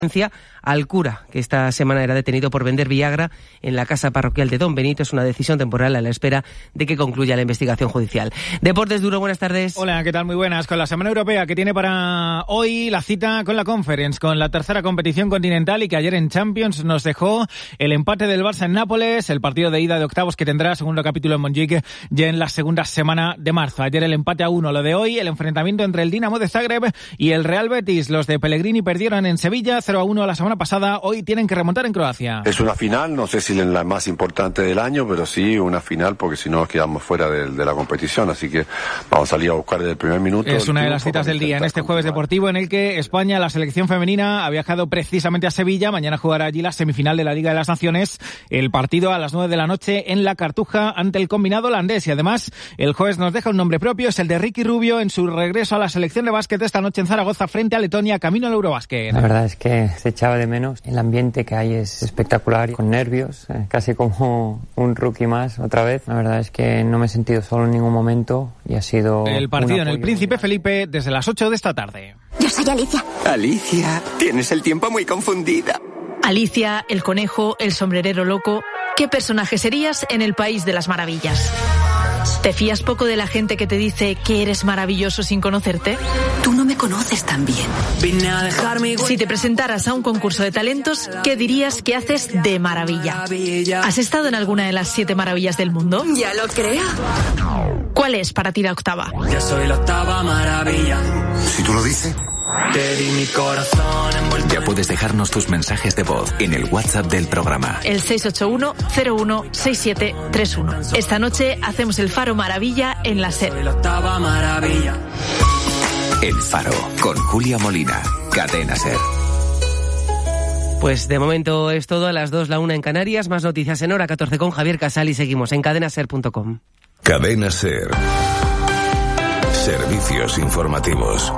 al cura, que esta semana era detenido por vender Viagra en la casa parroquial de Don Benito. Es una decisión temporal a la espera de que concluya la investigación judicial. Deportes Duro, buenas tardes. Hola, ¿qué tal? Muy buenas. Con la Semana Europea que tiene para hoy la cita con la Conference, con la tercera competición continental, y que ayer en Champions nos dejó el empate del Barça en Nápoles, el partido de ida de octavos que tendrá segundo capítulo en Montjuic ya en la segunda semana de marzo. Ayer el empate a 1, lo de hoy el enfrentamiento entre el Dinamo de Zagreb y el Real Betis. Los de Pellegrini perdieron en Sevilla 0-1 la semana pasada, hoy tienen que remontar en Croacia. Es una final, no sé si la más importante del año, pero sí una final, porque si no quedamos fuera de la competición, así que vamos a salir a buscar desde el primer minuto. Es una de las citas del día en este jueves deportivo, en el que España, la selección femenina, ha viajado precisamente a Sevilla. Mañana jugará allí la semifinal de la Liga de las Naciones, el partido a las 9 de la noche en la Cartuja ante el combinado holandés. Y además el jueves nos deja un nombre propio, es el de Ricky Rubio en su regreso a la selección de básquet esta noche en Zaragoza frente a Letonia, camino al Eurobásquet. La verdad es que se echaba de menos. El ambiente que hay es espectacular, con nervios, casi como un rookie más otra vez. La verdad es que no me he sentido solo en ningún momento y ha sido el partido en el Príncipe Felipe desde las 8 de esta tarde. Yo soy Alicia. Alicia, tienes el tiempo muy confundida. Alicia, el conejo, el sombrerero loco. ¿Qué personaje serías en el País de las Maravillas? ¿Te fías poco de la gente que te dice que eres maravilloso sin conocerte? Tú no me conoces tan bien. Si te presentaras a un concurso de talentos, ¿qué dirías que haces de maravilla? ¿Has estado en alguna de las 7 maravillas del mundo? Ya lo creo. ¿Cuál es para ti la octava? Yo soy la octava maravilla. Si tú lo dices. Te di mi corazón envuelto. Ya puedes dejarnos tus mensajes de voz en el WhatsApp del programa. El 681-016731. Esta noche hacemos el Faro Maravilla en la SER. Soy la octava maravilla. El Faro, con Julia Molina, Cadena SER. Pues de momento es todo. A las 2, la 1 en Canarias. Más noticias en hora 14 con Javier Casal y seguimos en cadenaser.com. Cadena SER. Servicios informativos.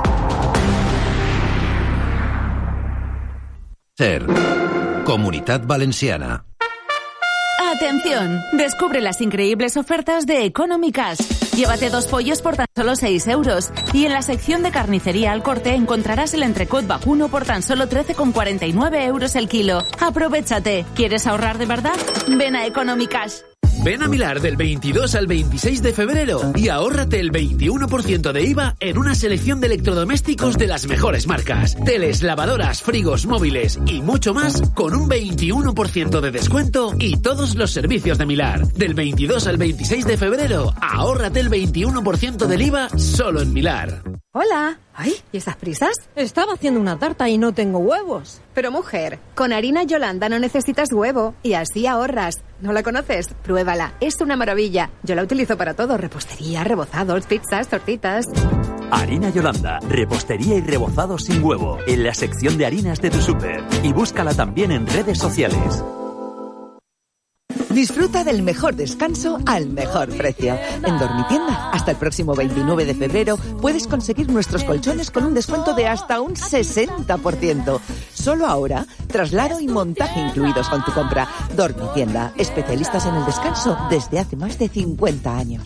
SER, Comunitat Valenciana. Atención, descubre las increíbles ofertas de Economy Cash. Llévate 2 pollos por tan solo 6 euros. Y en la sección de carnicería al corte encontrarás el entrecot vacuno por tan solo 13,49 euros el kilo. ¡Aprovéchate! ¿Quieres ahorrar de verdad? Ven a Economy Cash. Ven a Milar del 22 al 26 de febrero y ahórrate el 21% de IVA en una selección de electrodomésticos de las mejores marcas. Teles, lavadoras, frigos, móviles y mucho más con un 21% de descuento y todos los servicios de Milar. Del 22 al 26 de febrero, ahórrate el 21% del IVA solo en Milar. Hola. Ay, ¿y estas prisas? Estaba haciendo una tarta y no tengo huevos. Pero mujer, con harina Yolanda no necesitas huevo y así ahorras. ¿No la conoces? Pruébala, es una maravilla. Yo la utilizo para todo, repostería, rebozados, pizzas, tortitas. Harina Yolanda, repostería y rebozados sin huevo, en la sección de harinas de tu súper. Y búscala también en redes sociales. Disfruta del mejor descanso al mejor precio. En Dormitienda, hasta el próximo 29 de febrero, puedes conseguir nuestros colchones con un descuento de hasta un 60%. Solo ahora, traslado y montaje incluidos con tu compra. Dormitienda, especialistas en el descanso desde hace más de 50 años.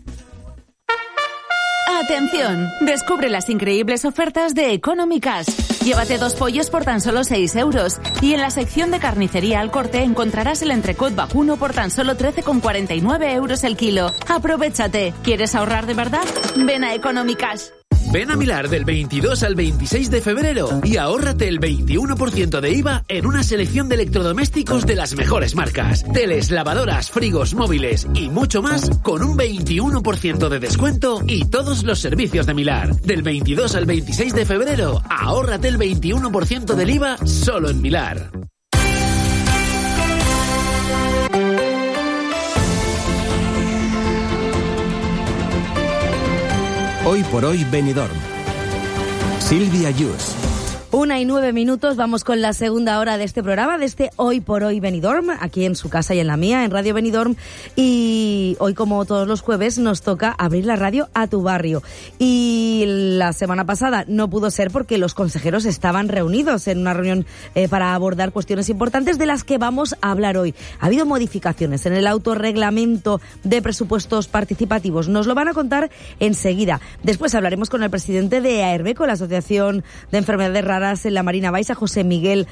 Atención, descubre las increíbles ofertas de Economy Cash. Llévate 2 pollos por tan solo 6 euros. Y en la sección de carnicería al corte encontrarás el entrecot vacuno por tan solo 13,49 euros el kilo. ¡Aprovéchate! ¿Quieres ahorrar de verdad? Ven a Economy Cash. Ven a Milar del 22 al 26 de febrero y ahórrate el 21% de IVA en una selección de electrodomésticos de las mejores marcas. Teles, lavadoras, frigos, móviles y mucho más con un 21% de descuento y todos los servicios de Milar. Del 22 al 26 de febrero, ahórrate el 21% del IVA solo en Milar. Hoy por hoy Benidorm. Silvia Yus. 1:09, vamos con la segunda hora de este programa, de este Hoy por Hoy Benidorm, aquí en su casa y en la mía, en Radio Benidorm. Y hoy, como todos los jueves, nos toca abrir la radio a tu barrio. Y la semana pasada no pudo ser porque los consejeros estaban reunidos en una reunión para abordar cuestiones importantes de las que vamos a hablar hoy. Ha habido modificaciones en el autorreglamento de presupuestos participativos. Nos lo van a contar enseguida. Después hablaremos con el presidente de AERBE, con la Asociación de Enfermedades Raras encontrarás en la Marina Baixa, José Miguel